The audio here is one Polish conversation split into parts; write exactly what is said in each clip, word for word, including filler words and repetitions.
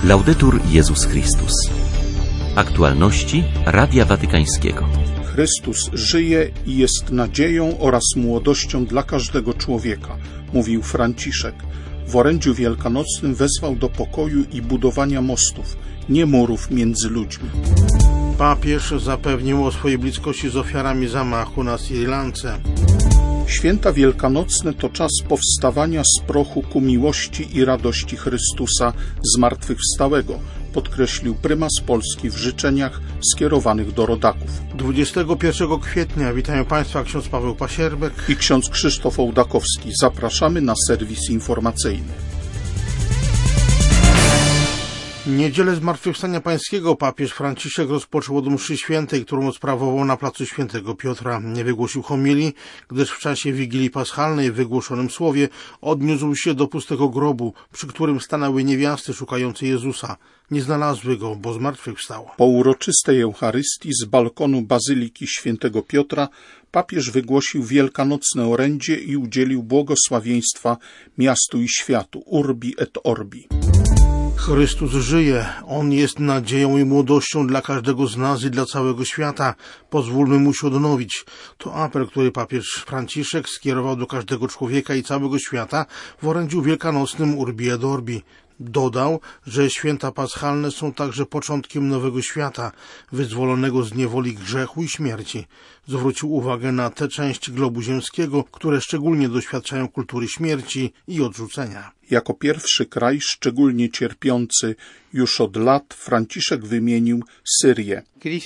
Laudetur Jezus Chrystus. Aktualności Radia Watykańskiego. Chrystus żyje i jest nadzieją oraz młodością dla każdego człowieka, mówił Franciszek. W orędziu wielkanocnym wezwał do pokoju i budowania mostów, nie murów między ludźmi. Papież zapewnił o swojej bliskości z ofiarami zamachu na Sri Lance. Święta wielkanocne to czas powstawania z prochu ku miłości i radości Chrystusa zmartwychwstałego, podkreślił prymas Polski w życzeniach skierowanych do rodaków. dwudziestego pierwszego kwietnia witają Państwa ksiądz Paweł Pasierbek i ksiądz Krzysztof Ołdakowski. Zapraszamy na serwis informacyjny. Niedzielę Zmartwychwstania Pańskiego papież Franciszek rozpoczął od mszy świętej, którą sprawował na placu Świętego Piotra. Nie wygłosił homilii, gdyż w czasie Wigilii Paschalnej w wygłoszonym słowie odniósł się do pustego grobu, przy którym stanęły niewiasty szukające Jezusa. Nie znalazły go, bo zmartwychwstał. Po uroczystej Eucharystii z balkonu Bazyliki Świętego Piotra papież wygłosił wielkanocne orędzie i udzielił błogosławieństwa miastu i światu, Urbi et Orbi. Chrystus żyje. On jest nadzieją i młodością dla każdego z nas i dla całego świata. Pozwólmy mu się odnowić. To apel, który papież Franciszek skierował do każdego człowieka i całego świata w orędziu wielkanocnym Urbi et Orbi. Dodał, że święta paschalne są także początkiem nowego świata, wyzwolonego z niewoli grzechu i śmierci. Zwrócił uwagę na tę część globu ziemskiego, które szczególnie doświadczają kultury śmierci i odrzucenia. Jako pierwszy kraj, szczególnie cierpiący już od lat, Franciszek wymienił Syrię.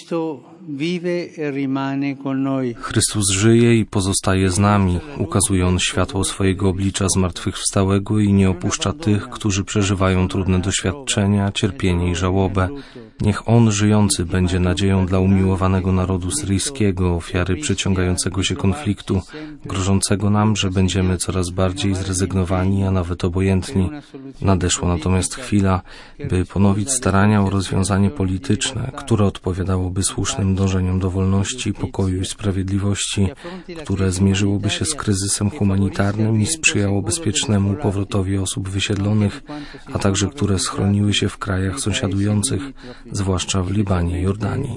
Chrystus żyje i pozostaje z nami. Ukazuje On światło swojego oblicza zmartwychwstałego i nie opuszcza tych, którzy przeżywają trudne doświadczenia, cierpienie i żałobę. Niech On żyjący będzie nadzieją dla umiłowanego narodu syryjskiego, ofiary przeciągającego się konfliktu, grożącego nam, że będziemy coraz bardziej zrezygnowani, a nawet obojętni. Nadeszła natomiast chwila, by ponowić starania o rozwiązanie polityczne, które odpowiadałoby słusznym dążeniom do wolności, pokoju i sprawiedliwości, które zmierzyłoby się z kryzysem humanitarnym i sprzyjało bezpiecznemu powrotowi osób wysiedlonych, a także które schroniły się w krajach sąsiadujących, zwłaszcza w Libanie i Jordanii.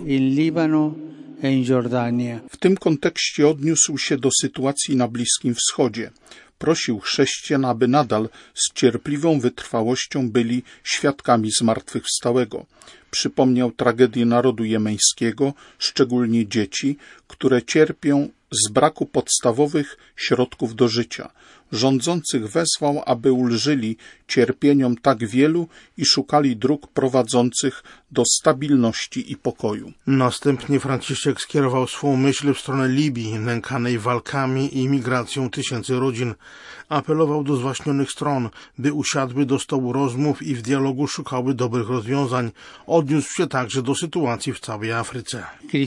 W tym kontekście odniósł się do sytuacji na Bliskim Wschodzie. Prosił chrześcijan, aby nadal z cierpliwą wytrwałością byli świadkami zmartwychwstałego. Przypomniał tragedię narodu jemeńskiego, szczególnie dzieci, które cierpią z braku podstawowych środków do życia. Rządzących wezwał, aby ulżyli cierpieniom tak wielu i szukali dróg prowadzących do stabilności i pokoju. Następnie Franciszek skierował swą myśl w stronę Libii, nękanej walkami i migracją tysięcy rodzin. Apelował do zwaśnionych stron, by usiadły do stołu rozmów i w dialogu szukały dobrych rozwiązań. Odniósł się także do sytuacji w całej Afryce.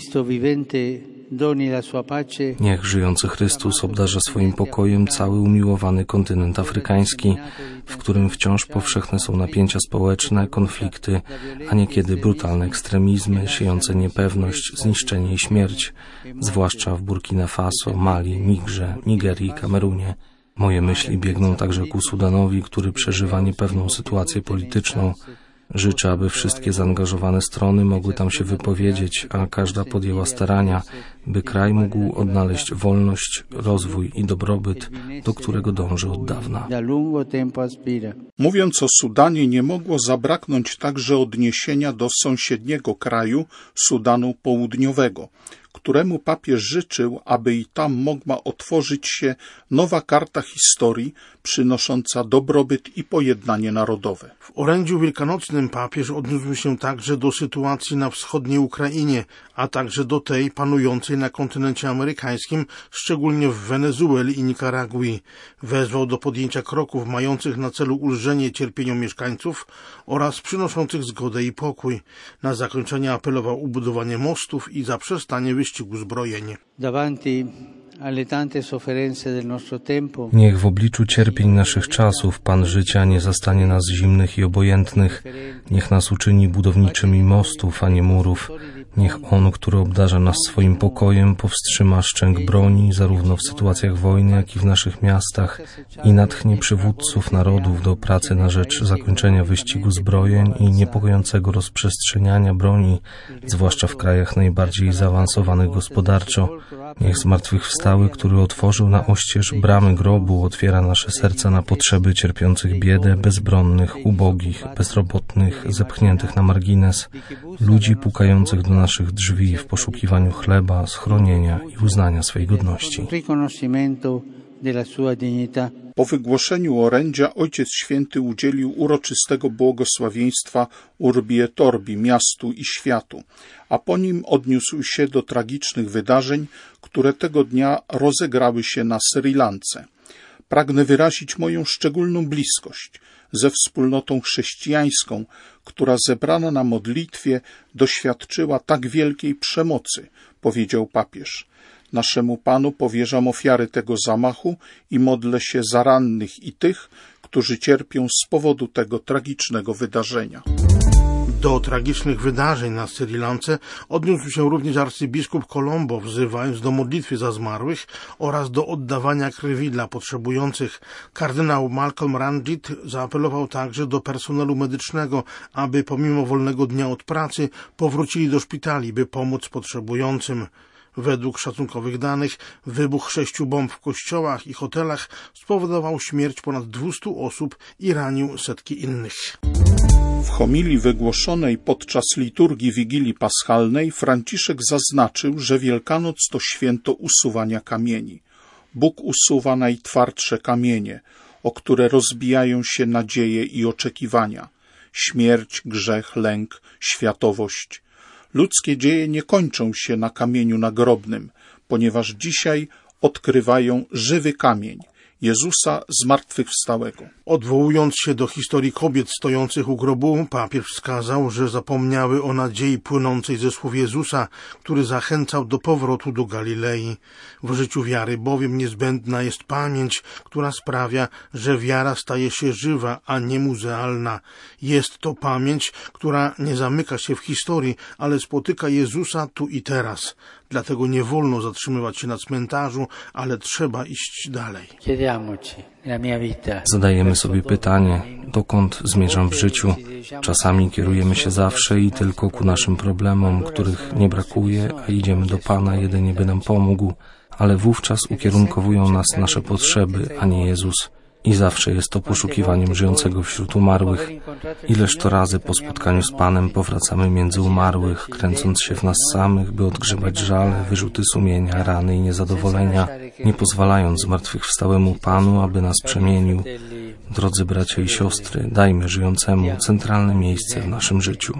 Niech żyjący Chrystus obdarza swoim pokojem cały umiłowany kontynent afrykański, w którym wciąż powszechne są napięcia społeczne, konflikty, a niekiedy brutalne ekstremizmy, siejące niepewność, zniszczenie i śmierć, zwłaszcza w Burkina Faso, Mali, Nigrze, Nigerii i Kamerunie. Moje myśli biegną także ku Sudanowi, który przeżywa niepewną sytuację polityczną. Życzę, aby wszystkie zaangażowane strony mogły tam się wypowiedzieć, a każda podjęła starania, by kraj mógł odnaleźć wolność, rozwój i dobrobyt, do którego dąży od dawna. Mówiąc o Sudanie, nie mogło zabraknąć także odniesienia do sąsiedniego kraju, Sudanu Południowego, któremu papież życzył, aby i tam mogła otworzyć się nowa karta historii, przynosząca dobrobyt i pojednanie narodowe. W orędziu wielkanocnym papież odniósł się także do sytuacji na wschodniej Ukrainie, a także do tej panującej na kontynencie amerykańskim, szczególnie w Wenezueli i Nikaragui. Wezwał do podjęcia kroków mających na celu ulżenie cierpieniom mieszkańców oraz przynoszących zgodę i pokój. Na zakończenie apelował o budowanie mostów i zaprzestanie wyścigu zbrojeń. Niech w obliczu cierpień naszych czasów Pan życia nie zastanie nas zimnych i obojętnych. Niech nas uczyni budowniczymi mostów, a nie murów. Niech On, który obdarza nas swoim pokojem, powstrzyma szczęk broni, zarówno w sytuacjach wojny, jak i w naszych miastach, i natchnie przywódców narodów do pracy na rzecz zakończenia wyścigu zbrojeń i niepokojącego rozprzestrzeniania broni, zwłaszcza w krajach najbardziej zaawansowanych gospodarczo. Niech zmartwychwstały, który otworzył na oścież bramy grobu, otwiera nasze serca na potrzeby cierpiących biedę, bezbronnych, ubogich, bezrobotnych, zepchniętych na margines, ludzi pukających do naszych drzwi w poszukiwaniu chleba, schronienia i uznania swej godności. Po wygłoszeniu orędzia Ojciec Święty udzielił uroczystego błogosławieństwa Urbi et Orbi, miastu i światu, a po nim odniósł się do tragicznych wydarzeń, które tego dnia rozegrały się na Sri Lance. Pragnę wyrazić moją szczególną bliskość ze wspólnotą chrześcijańską, która zebrana na modlitwie doświadczyła tak wielkiej przemocy, powiedział papież. Naszemu Panu powierzam ofiary tego zamachu i modlę się za rannych i tych, którzy cierpią z powodu tego tragicznego wydarzenia. Do tragicznych wydarzeń na Sri Lance odniósł się również arcybiskup Colombo, wzywając do modlitwy za zmarłych oraz do oddawania krwi dla potrzebujących. Kardynał Malcolm Ranjit zaapelował także do personelu medycznego, aby pomimo wolnego dnia od pracy powrócili do szpitali, by pomóc potrzebującym. Według szacunkowych danych wybuch sześciu bomb w kościołach i hotelach spowodował śmierć ponad dwustu osób i ranił setki innych. W homilii wygłoszonej podczas liturgii Wigilii Paschalnej Franciszek zaznaczył, że Wielkanoc to święto usuwania kamieni. Bóg usuwa najtwardsze kamienie, o które rozbijają się nadzieje i oczekiwania. Śmierć, grzech, lęk, światowość. Ludzkie dzieje nie kończą się na kamieniu nagrobnym, ponieważ dzisiaj odkrywają żywy kamień, Jezusa zmartwychwstałego. Odwołując się do historii kobiet stojących u grobu, papież wskazał, że zapomniały o nadziei płynącej ze słów Jezusa, który zachęcał do powrotu do Galilei. W życiu wiary bowiem niezbędna jest pamięć, która sprawia, że wiara staje się żywa, a nie muzealna. Jest to pamięć, która nie zamyka się w historii, ale spotyka Jezusa tu i teraz. Dlatego nie wolno zatrzymywać się na cmentarzu, ale trzeba iść dalej. Zadajemy sobie pytanie, dokąd zmierzam w życiu. Czasami kierujemy się zawsze i tylko ku naszym problemom, których nie brakuje, a idziemy do Pana jedynie, by nam pomógł, ale wówczas ukierunkowują nas nasze potrzeby, a nie Jezus. I zawsze jest to poszukiwaniem żyjącego wśród umarłych. Ileż to razy po spotkaniu z Panem powracamy między umarłych, kręcąc się w nas samych, by odgrzebać żale, wyrzuty sumienia, rany i niezadowolenia, nie pozwalając zmartwychwstałemu Panu, aby nas przemienił. Drodzy bracia i siostry, dajmy żyjącemu centralne miejsce w naszym życiu.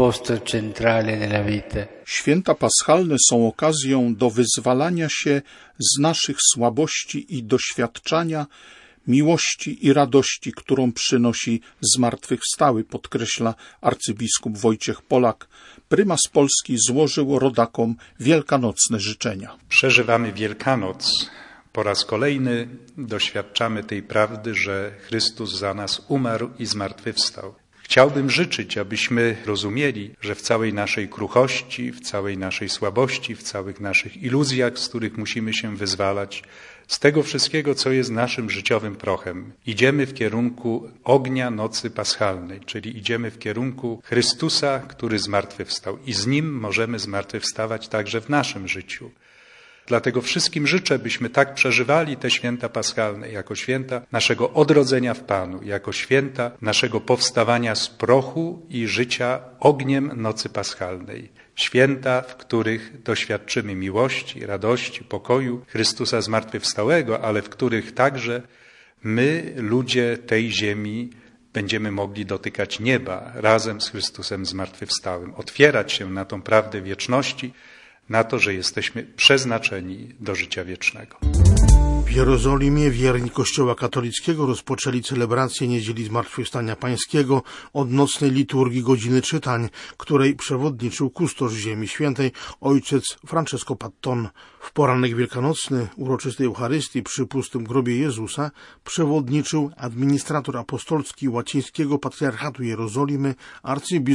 Święta paschalne są okazją do wyzwalania się z naszych słabości i doświadczania miłości i radości, którą przynosi zmartwychwstały, podkreśla arcybiskup Wojciech Polak. Prymas Polski złożył rodakom wielkanocne życzenia. Przeżywamy Wielkanoc. Po raz kolejny doświadczamy tej prawdy, że Chrystus za nas umarł i zmartwychwstał. Chciałbym życzyć, abyśmy rozumieli, że w całej naszej kruchości, w całej naszej słabości, w całych naszych iluzjach, z których musimy się wyzwalać, z tego wszystkiego, co jest naszym życiowym prochem, idziemy w kierunku ognia nocy paschalnej, czyli idziemy w kierunku Chrystusa, który zmartwychwstał i z Nim możemy zmartwychwstawać także w naszym życiu. Dlatego wszystkim życzę, byśmy tak przeżywali te święta paschalne, jako święta naszego odrodzenia w Panu, jako święta naszego powstawania z prochu i życia ogniem nocy paschalnej. Święta, w których doświadczymy miłości, radości, pokoju Chrystusa zmartwychwstałego, ale w których także my, ludzie tej ziemi, będziemy mogli dotykać nieba razem z Chrystusem zmartwychwstałym, otwierać się na tą prawdę wieczności, na to, że jesteśmy przeznaczeni do życia wiecznego. W Jerozolimie wierni Kościoła katolickiego rozpoczęli celebrację Niedzieli Zmartwychwstania Pańskiego od nocnej liturgii godziny czytań, której przewodniczył kustosz Ziemi Świętej ojciec Francesco Patton. W poranek wielkanocny uroczystej Eucharystii przy pustym grobie Jezusa przewodniczył administrator apostolski łacińskiego patriarchatu Jerozolimy arcybiskup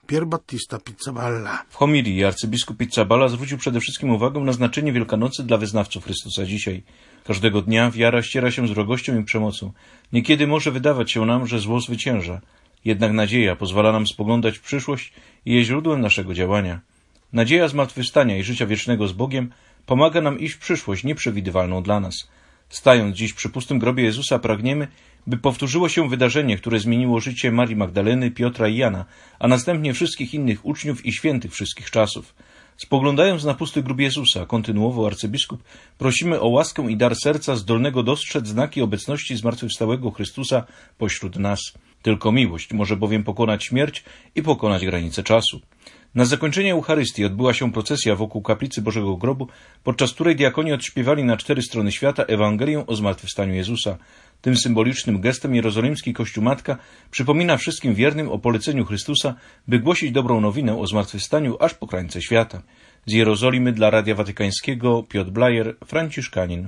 Pier Battista Pizzaballa. W homilii arcybiskup Pizzaballa zwrócił przede wszystkim uwagę na znaczenie Wielkanocy dla wyznawców Chrystusa dzisiaj. Każdego dnia wiara ściera się z wrogością i przemocą. Niekiedy może wydawać się nam, że zło zwycięża. Jednak nadzieja pozwala nam spoglądać w przyszłość i jest źródłem naszego działania. Nadzieja zmartwychwstania i życia wiecznego z Bogiem pomaga nam iść w przyszłość nieprzewidywalną dla nas. Stając dziś przy pustym grobie Jezusa, pragniemy, by powtórzyło się wydarzenie, które zmieniło życie Marii Magdaleny, Piotra i Jana, a następnie wszystkich innych uczniów i świętych wszystkich czasów. Spoglądając na pusty grób Jezusa, kontynuował arcybiskup, prosimy o łaskę i dar serca zdolnego dostrzec znaki obecności zmartwychwstałego Chrystusa pośród nas. Tylko miłość może bowiem pokonać śmierć i pokonać granice czasu. Na zakończenie Eucharystii odbyła się procesja wokół kaplicy Bożego Grobu, podczas której diakoni odśpiewali na cztery strony świata Ewangelię o zmartwychwstaniu Jezusa. Tym symbolicznym gestem jerozolimski Kościół Matka przypomina wszystkim wiernym o poleceniu Chrystusa, by głosić dobrą nowinę o zmartwychwstaniu aż po krańce świata. Z Jerozolimy dla Radia Watykańskiego Piotr Blajer, franciszkanin.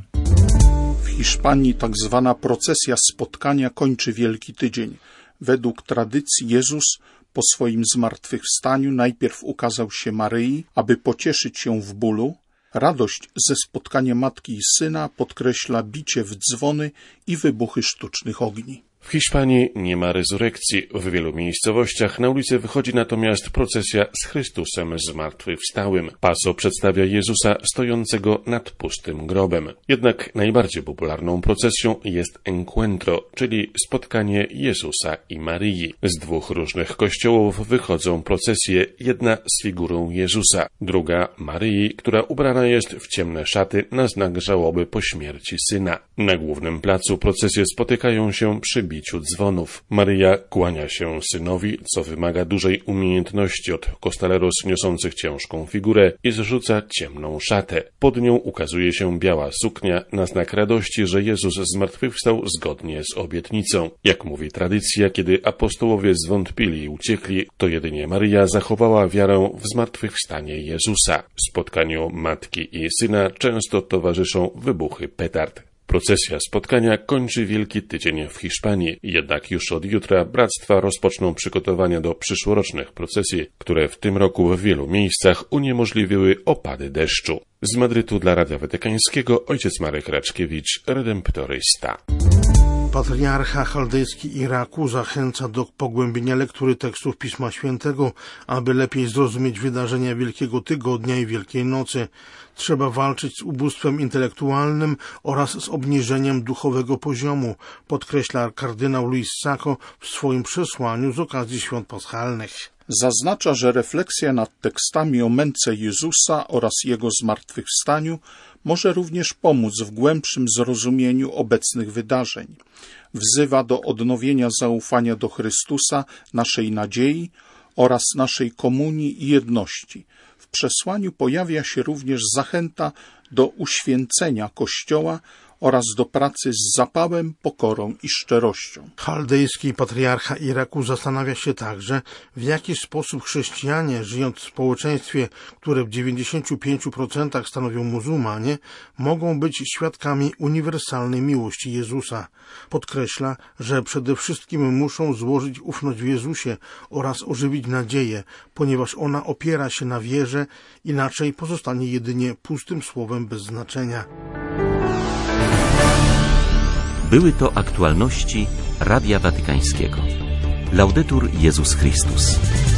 W Hiszpanii tak zwana procesja spotkania kończy Wielki Tydzień. Według tradycji Jezus po swoim zmartwychwstaniu najpierw ukazał się Maryi, aby pocieszyć ją w bólu. Radość ze spotkania matki i syna podkreśla bicie w dzwony i wybuchy sztucznych ogni. W Hiszpanii nie ma rezurekcji. W wielu miejscowościach na ulicę wychodzi natomiast procesja z Chrystusem zmartwychwstałym. Paso przedstawia Jezusa stojącego nad pustym grobem. Jednak najbardziej popularną procesją jest encuentro, czyli spotkanie Jezusa i Maryi. Z dwóch różnych kościołów wychodzą procesje, jedna z figurą Jezusa, druga Maryi, która ubrana jest w ciemne szaty na znak żałoby po śmierci syna. Na głównym placu procesje spotykają się przy biciu dzwonów. Maryja kłania się synowi, co wymaga dużej umiejętności od kostaleros niosących ciężką figurę, i zrzuca ciemną szatę. Pod nią ukazuje się biała suknia na znak radości, że Jezus zmartwychwstał zgodnie z obietnicą. Jak mówi tradycja, kiedy apostołowie zwątpili i uciekli, to jedynie Maryja zachowała wiarę w zmartwychwstanie Jezusa. Spotkaniu matki i syna często towarzyszą wybuchy petard. Procesja spotkania kończy Wielki Tydzień w Hiszpanii, jednak już od jutra bractwa rozpoczną przygotowania do przyszłorocznych procesji, które w tym roku w wielu miejscach uniemożliwiły opady deszczu. Z Madrytu dla Radia Watykańskiego ojciec Marek Raczkiewicz, redemptorysta. Patriarcha chaldejski Iraku zachęca do pogłębienia lektury tekstów Pisma Świętego, aby lepiej zrozumieć wydarzenia Wielkiego Tygodnia i Wielkiej Nocy. Trzeba walczyć z ubóstwem intelektualnym oraz z obniżeniem duchowego poziomu, podkreśla kardynał Luis Sacco w swoim przesłaniu z okazji świąt paschalnych. Zaznacza, że refleksja nad tekstami o męce Jezusa oraz Jego zmartwychwstaniu może również pomóc w głębszym zrozumieniu obecnych wydarzeń. Wzywa do odnowienia zaufania do Chrystusa, naszej nadziei oraz naszej komunii i jedności. W przesłaniu pojawia się również zachęta do uświęcenia Kościoła oraz do pracy z zapałem, pokorą i szczerością. Chaldejski patriarcha Iraku zastanawia się także, w jaki sposób chrześcijanie, żyjąc w społeczeństwie, które w dziewięćdziesięciu pięciu procentach stanowią muzułmanie, mogą być świadkami uniwersalnej miłości Jezusa. Podkreśla, że przede wszystkim muszą złożyć ufność w Jezusie oraz ożywić nadzieję, ponieważ ona opiera się na wierze, inaczej pozostanie jedynie pustym słowem bez znaczenia. Były to aktualności Radia Watykańskiego. Laudetur Jezus Chrystus.